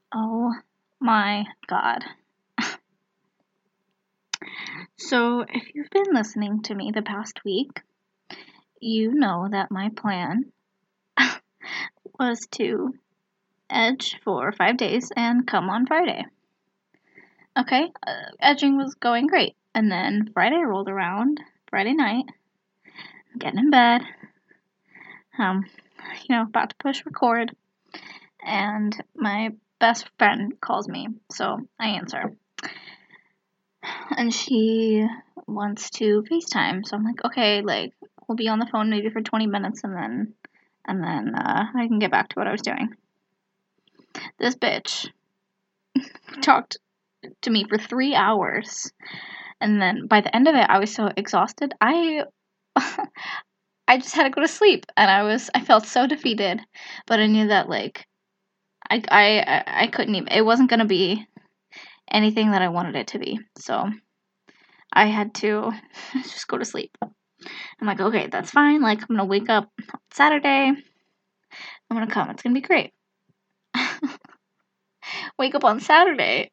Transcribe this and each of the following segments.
Oh my god. So, if you've been listening to me the past week, you know that my plan was to edge for 5 days and come on Friday. Okay, edging was going great. And then Friday rolled around, Friday night, I'm getting in bed, about to push record, and my best friend calls me, so I answer. And she wants to FaceTime, so I'm like, okay, we'll be on the phone maybe for 20 minutes, and then I can get back to what I was doing. This bitch talked to me for 3 hours, and then by the end of it, I was so exhausted, I just had to go to sleep, and I felt so defeated, but I knew that I couldn't even. It wasn't gonna be anything that I wanted it to be, so I had to just go to sleep. I'm like, okay, that's fine. I'm gonna wake up on Saturday. I'm gonna come. It's gonna be great. Wake up on Saturday,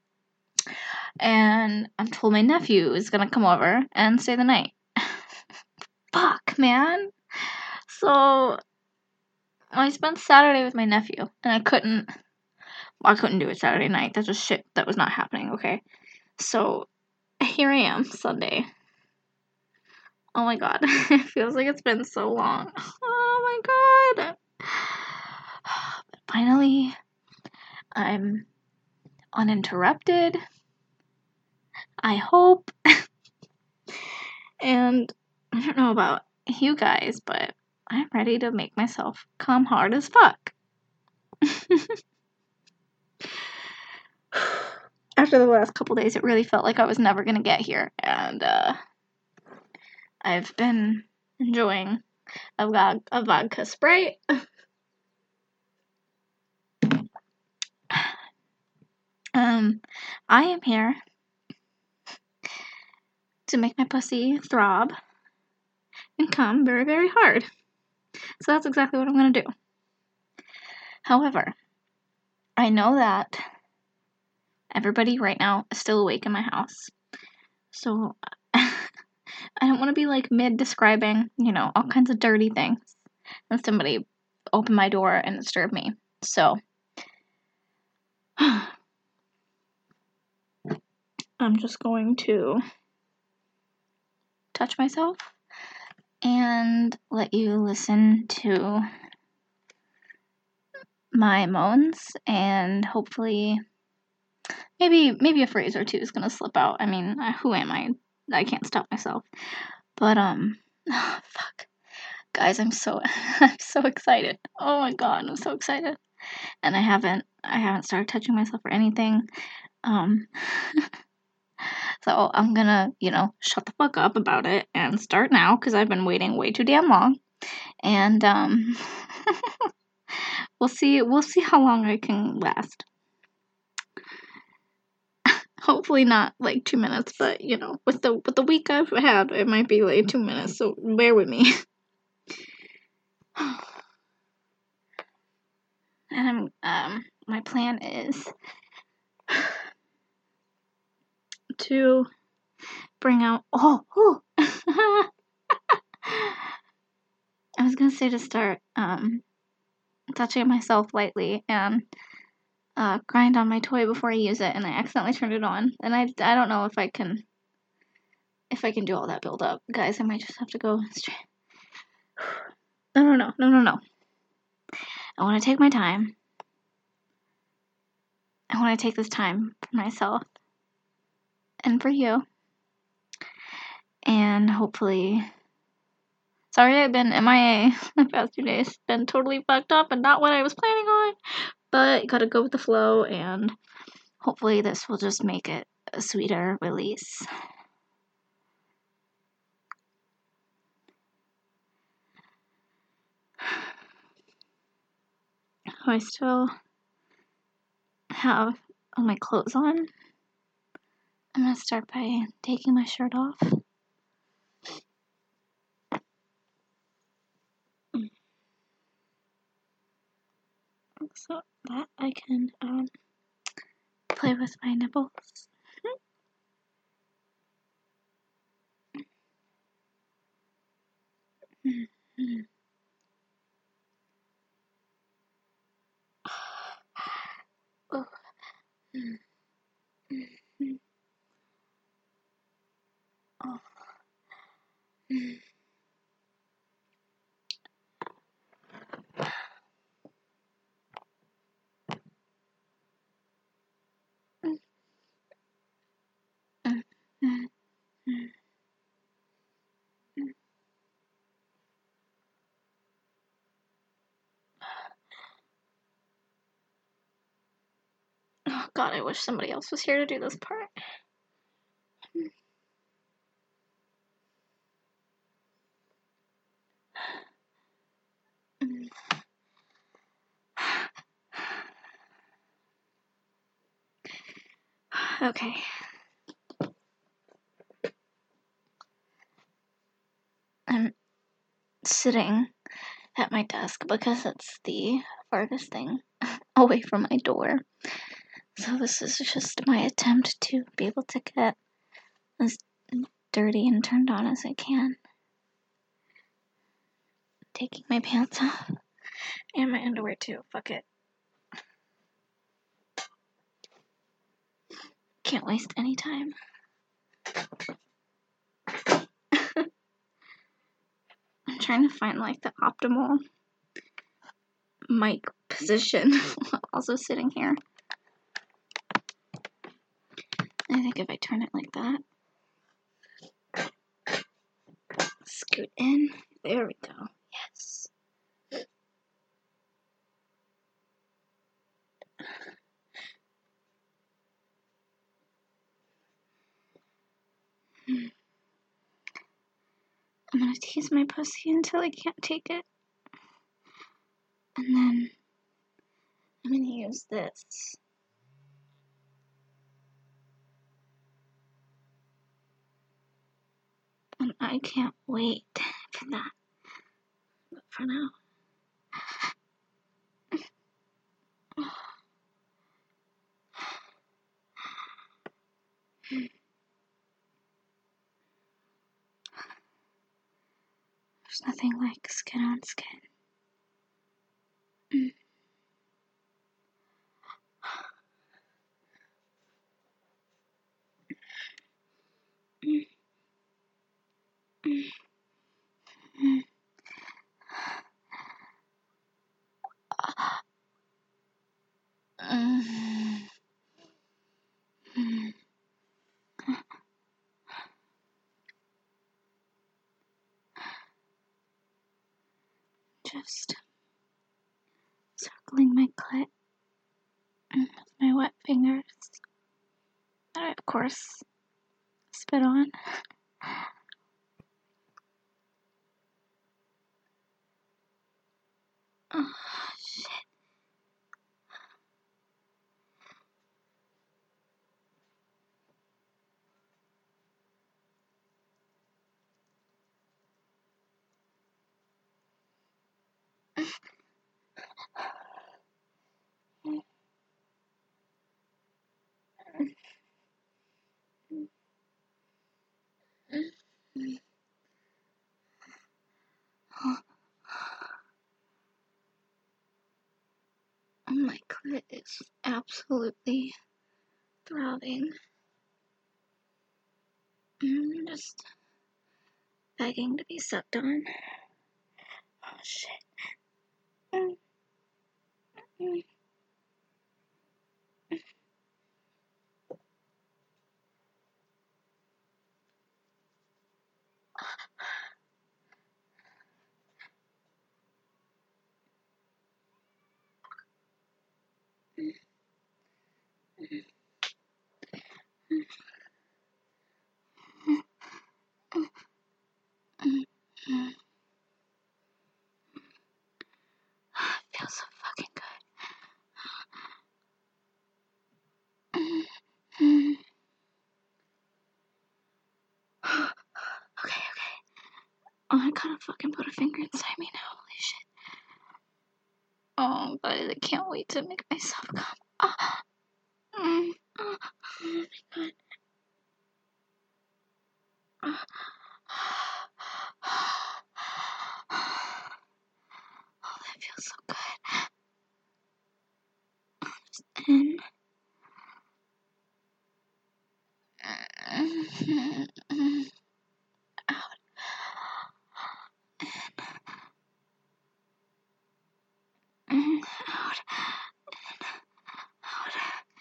and I'm told my nephew is gonna come over and stay the night. Fuck, man. So I spent Saturday with my nephew, and I couldn't do it Saturday night. That's just shit that was not happening, okay? So here I am, Sunday. Oh my god. It feels like it's been so long. Oh my god. But finally, I'm uninterrupted. I hope. And I don't know about you guys, but I'm ready to make myself come hard as fuck. After the last couple days, it really felt like I was never gonna get here, and I've been enjoying a vodka Sprite. I am here to make my pussy throb and come very, very hard. So that's exactly what I'm gonna do. However, I know that everybody right now is still awake in my house. So I don't want to be mid-describing, all kinds of dirty things, and somebody open my door and disturb me. So I'm just going to touch myself and let you listen to my moans, and hopefully maybe a phrase or two is gonna slip out. I mean, who am I? I can't stop myself. But fuck, guys, I'm so excited. Oh my god, I'm so excited, and I haven't started touching myself or anything. So I'm gonna shut the fuck up about it and start now because I've been waiting way too damn long, and we'll see how long I can last. Hopefully not 2 minutes, but with the week I've had, it might be 2 minutes, so bear with me. And my plan is to bring out I was gonna say to start touching myself lightly and grind on my toy before I use it, and I accidentally turned it on, and I don't know if I can do all that build up, guys. I might just have to go straight. No. I want to take my time. I want to take this time for myself and for you, and hopefully. Sorry, I've been MIA the past 2 days. Been totally fucked up and not what I was planning on, but gotta go with the flow, and hopefully this will just make it a sweeter release. I still have all my clothes on. I'm gonna start by taking my shirt off. So that I can play with my nipples. Oh. Oh. Oh god, I wish somebody else was here to do this part. Okay. I'm sitting at my desk because it's the farthest thing away from my door. So this is just my attempt to be able to get as dirty and turned on as I can. Taking my pants off. And my underwear too. Fuck it. Can't waste any time. I'm trying to find like the optimal mic position while also sitting here. I think if I turn it like that, scoot in, there we go. Yes. I'm gonna tease my pussy until I can't take it. And then I'm gonna use this. And I can't wait for that. But for now. There's nothing like skin on skin. Just circling my clit with my wet fingers. That I, of course, spit on. Oh, shit. My clit is absolutely throbbing. I'm just begging to be sucked on. Oh shit. It feels so fucking good. Okay. Oh, I gotta fucking put a finger inside me now. Holy shit. Oh, guys, I can't wait to make myself come. in, out, in, out, out,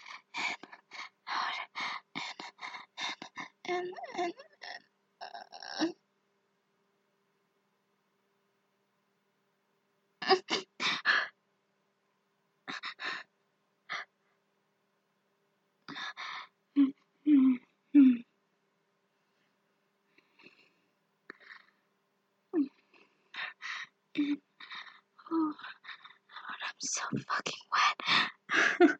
in, in, Oh, I'm so fucking wet.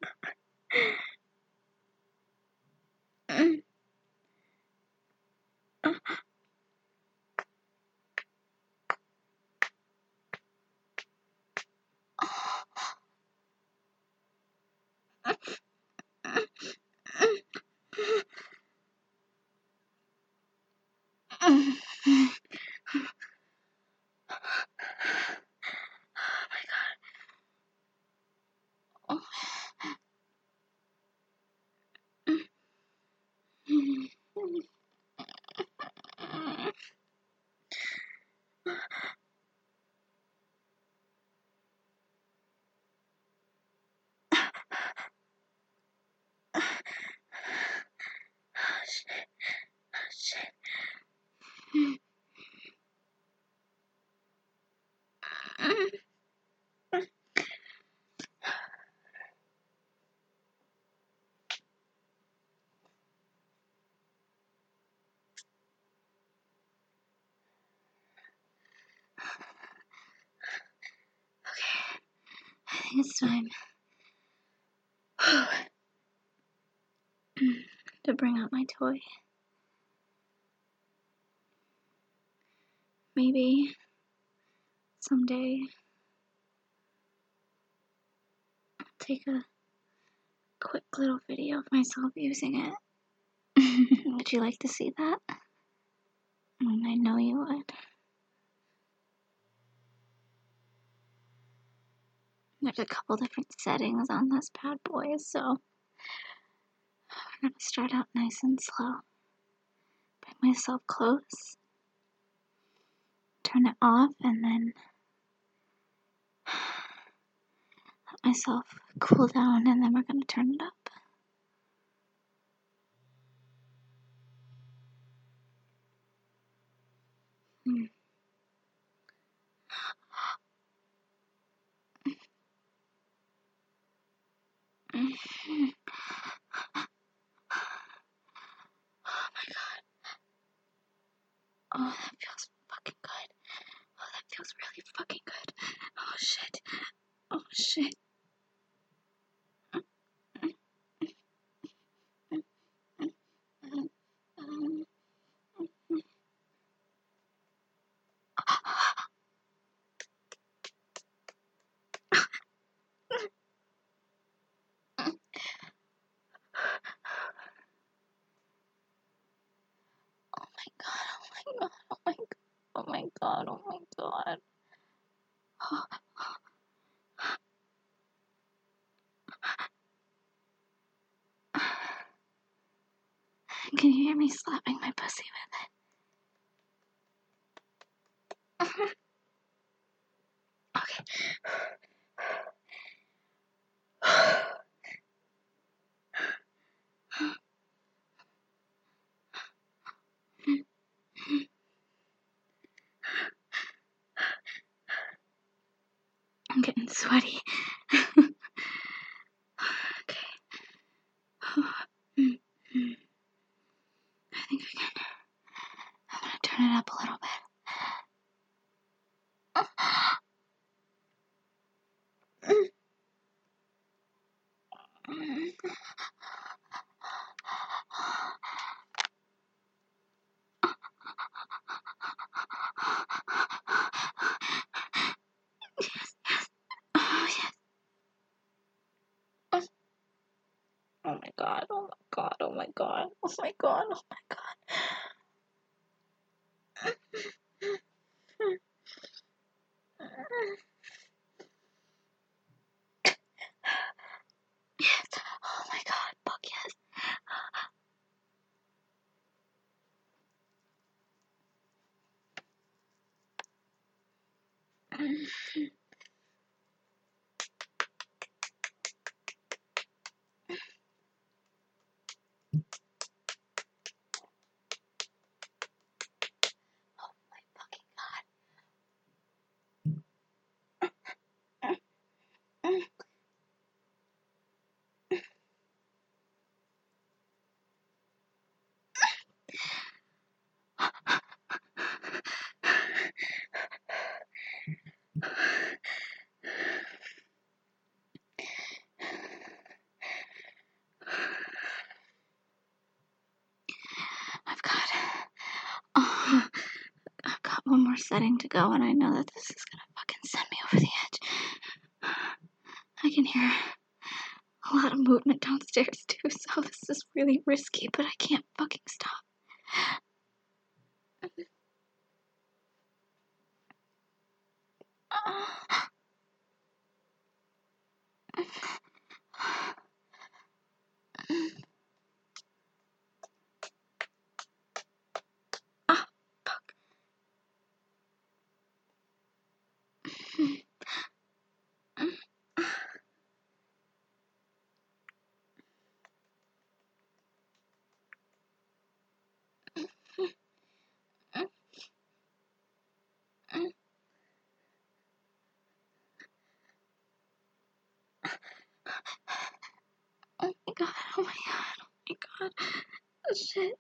I think it's time to bring out my toy. Maybe someday I'll take a quick little video of myself using it. Would you like to see that? I know you would. There's a couple different settings on this bad boy, so we're gonna start out nice and slow. Bring myself close, turn it off, and then let myself cool down, and then we're gonna turn it up. Oh my god. Oh, that feels fucking good. Oh, that feels really fucking good. Oh shit. Oh shit. Oh my god, oh my god, oh my god, oh my god, oh my god. Can you hear me slapping my pussy with it? Okay. I'm getting sweaty. Okay. I think I'm gonna turn it up a little bit. Yes, yes. Oh, yes. Oh my god, oh my god, oh my god, oh my god, oh my god. Yes. I've got one more setting to go, and I know that this is gonna fucking send me over the edge. I can hear a lot of movement downstairs too, so this is really risky, but I can't fucking stop. Oh my god, oh my god, oh my god. Shit.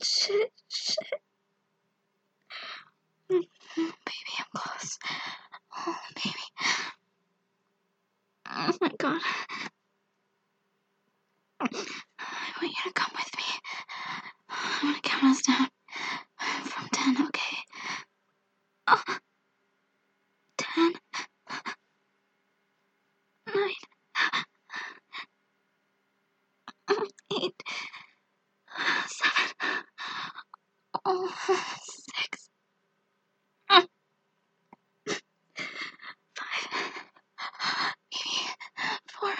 Baby, I'm close. Oh, baby. Oh my god. I want you to come with me. I'm gonna count us down from 10, okay? 10, 9, 8, 7, 6, 5, 4,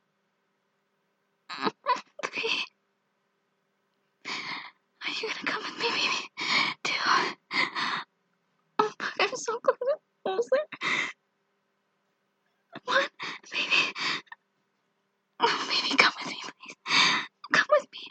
3. Are you gonna come with me, baby? 2. Oh, I'm so close. Almost there. 1, baby. Oh, baby, come with me, please. Come with me.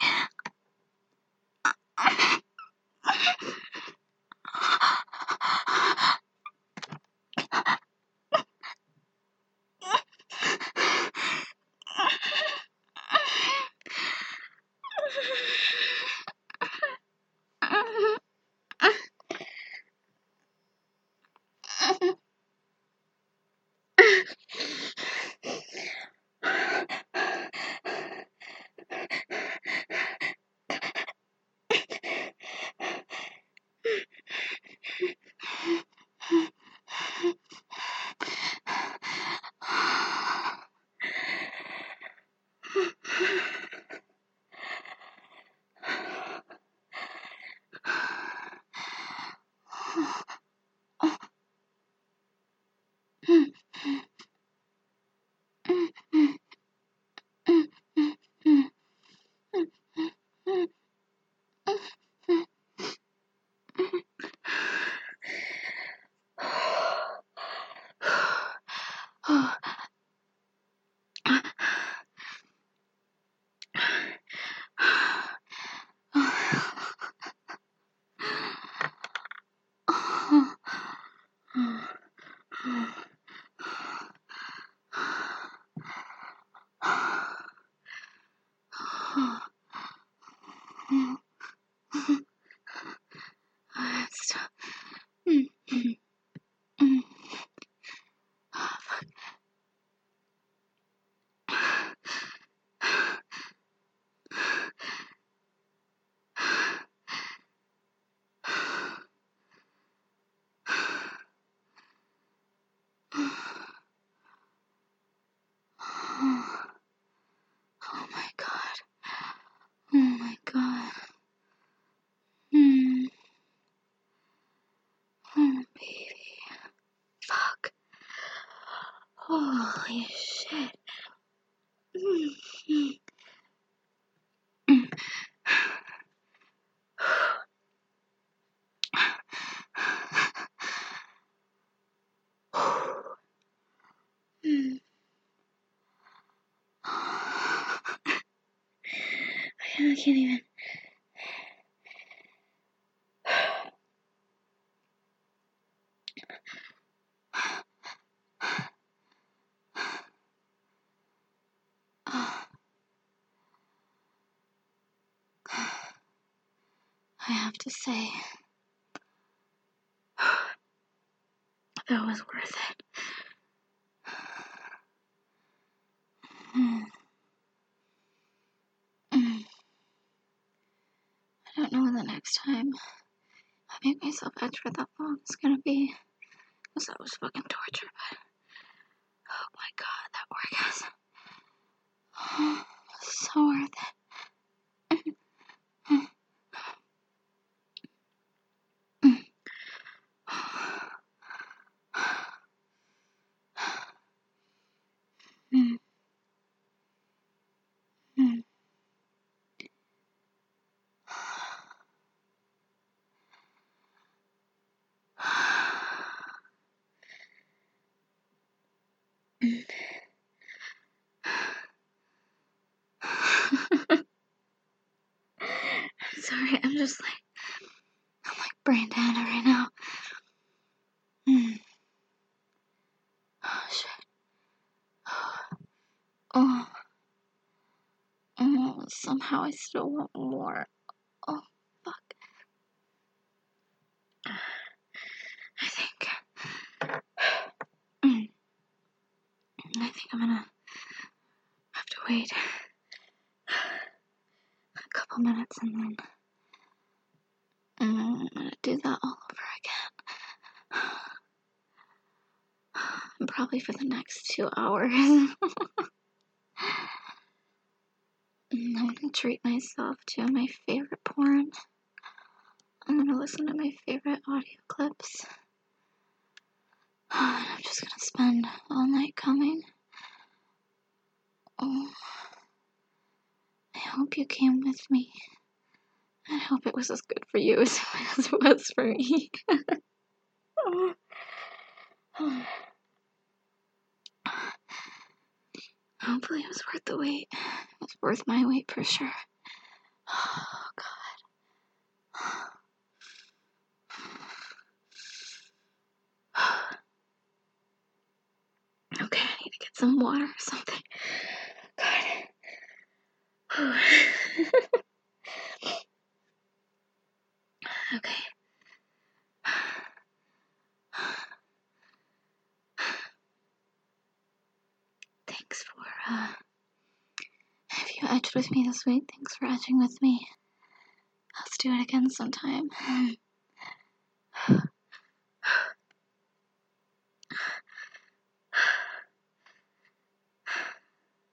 Stop. Oh my god. Oh my god. Oh, baby. Fuck. Holy shit. I can't even. I have to say, that was worth it. I don't know when the next time I make myself extra that long is gonna be, because that was fucking torture, but oh my god, that orgasm. So worth it. Sorry, I'm like brain dead right now. Oh shit. Somehow I still want more. Oh fuck. I think I'm gonna have to wait a couple minutes and then I'm gonna do that all over again. And probably for the next 2 hours. I'm gonna treat myself to my favorite porn. I'm gonna listen to my favorite audio clips. And I'm just gonna spend all night coming. Oh, I hope you came with me. I hope it was as good for you as it was for me. Hopefully it was worth the wait. It was worth my wait for sure. Oh god. Okay, I need to get some water or something. God. Okay. Thanks for, if you edged with me this week, thanks for edging with me. Let's do it again sometime.